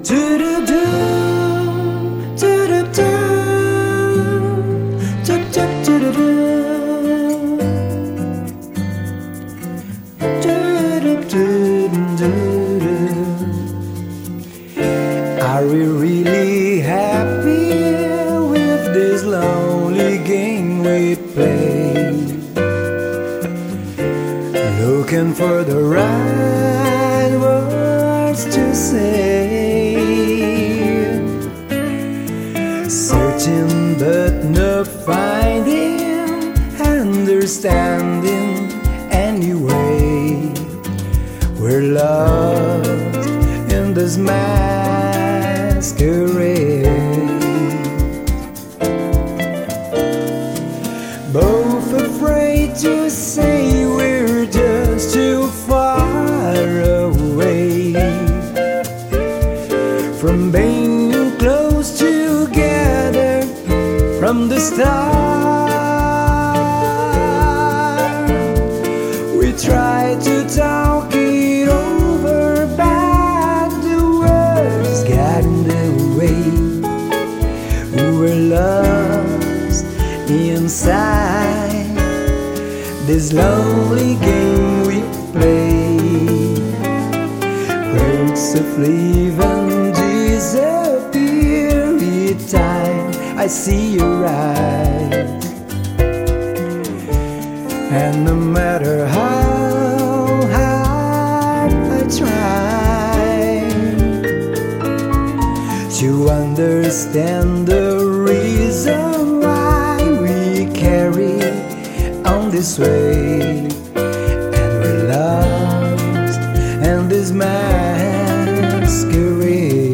Do-do-do, do-do-do, do-do-do-do-do. Are we really happy with this lonely game we play? Looking for the right words to say, searching but not finding, understanding anyway. We're lost in this masquerade, both afraid to say we're just too far away from being close together from the start. We try to talk it over, but the words got in the way. We're lost inside this lonely game we play. Words of living disappear each time I see your eyes, and no matter how hard I try to understand the reason why we carry on this way, and we're lost in this masquerade.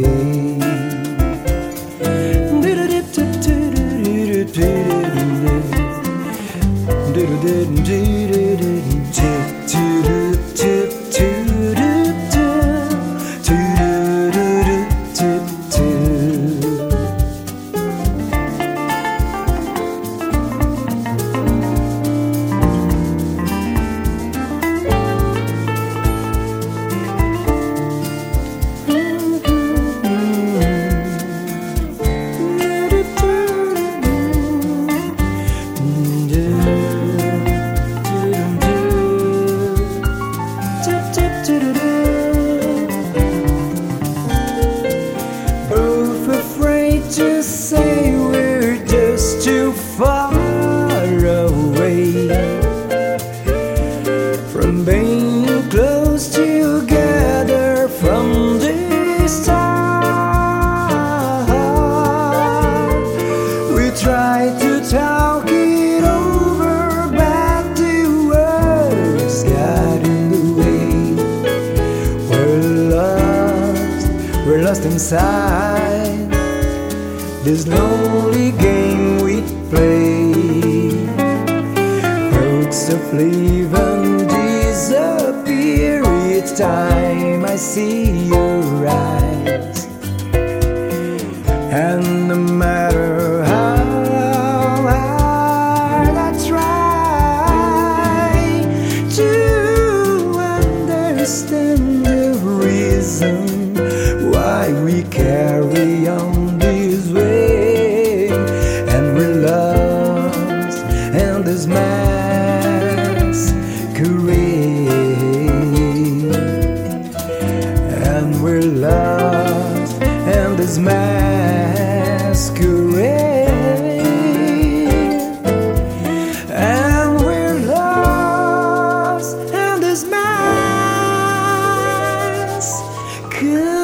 Both afraid to say we're just too far away from being close together from the start. We try to talk it over, but the words got in the way. We're lost inside this lonely game we play. Hopes of living disappear each time I see your eyes, and no matter how hard I try to understand the reason why we carry on this way, and we're lost in this masquerade, and we're lost in this masquerade, and we're lost in this masquerade.